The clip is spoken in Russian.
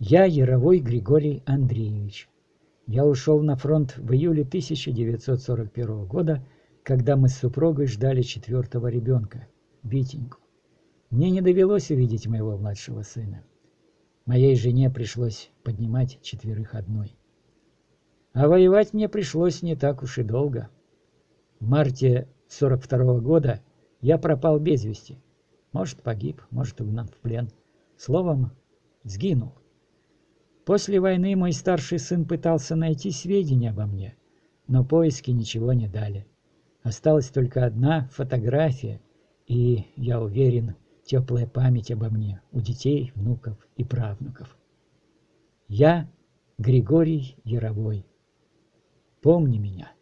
Я Яровой Григорий Андреевич. Я ушел на фронт в июле 1941 года, когда мы с супругой ждали 4-го ребенка, Витеньку. Мне не довелось увидеть моего младшего сына. Моей жене пришлось поднимать 4 одной. А воевать мне пришлось не так уж и долго. В марте 1942 года я пропал без вести. Может, погиб, может, угнан в плен. Словом, сгинул. После войны мой старший сын пытался найти сведения обо мне, но поиски ничего не дали. Осталась только одна фотография, и, я уверен, теплая память обо мне у детей, внуков и правнуков. Я Григорий Яровой. Помни меня.